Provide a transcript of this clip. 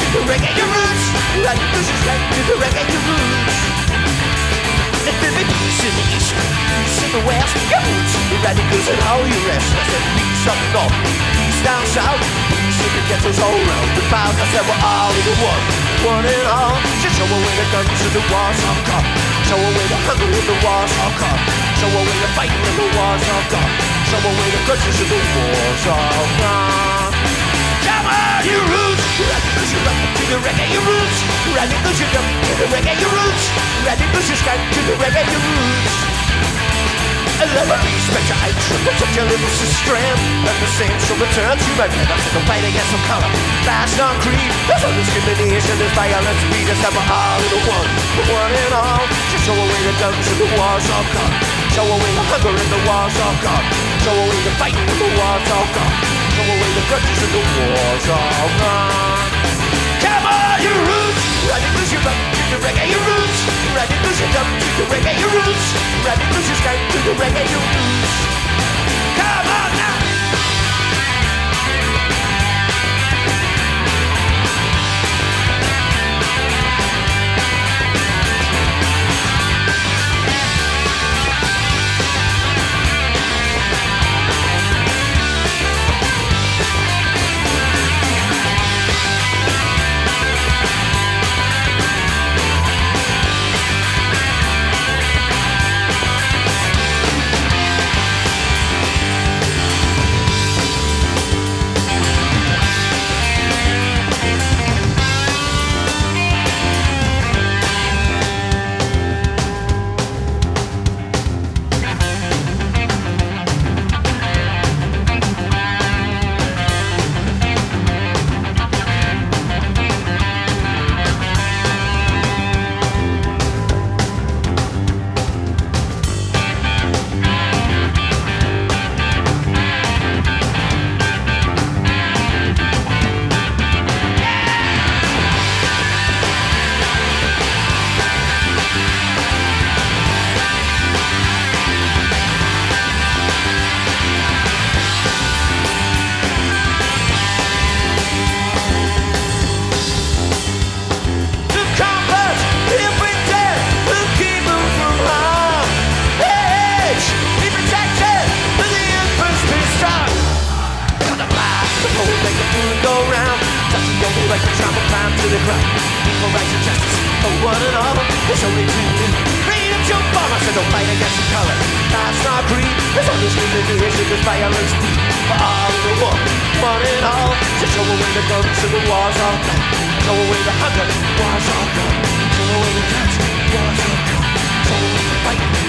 the reggae your roots. Radical pushes right to the reggae your roots. If there be peace in the east, peace in the west, your roots. The radicals and all your rest. I said peace up north, peace down south, peace in the ghettos all around the pound. I said we're all in the one and all. Just show away the guns and the wars of God. Show away the hunger and the wars of God. Show away the fighting and the wars of God. Show away the grudges and the wars of God. Come on, your roots. Radicals, you up to the reggae, your roots. Radicals, you up to the reggae, your roots. Radicals, you sky to the reggae, your roots. A level respect your eye, protect your little strand. Let the same shall return to my bed. I said the fight against some color, fast on creed. There's no discrimination, there's violence. We just have a all in the one and all. Just show away the guns and the wars of God. Show away the hunger and the wars of God. Show away the fighting and the wars of God. Show away the grudges and the wars of God. Come on, your roots. Radicals, you're up to the reggae, your roots. Radicals, you're up to the reggae, your roots. Radicals, you're sky to the reggae, your roots. Come on now. Like a travel climb to the ground. Equal rights and justice for one and all. There's only two. Freedom jump on. I said don't fight against the color. That's not greed. There's only discrimination. There's violence. For all in the one and all. To show away the guns and the wars of God. Show away the hunger, wars of God. Show away the guns, wars of God. Show away the fight.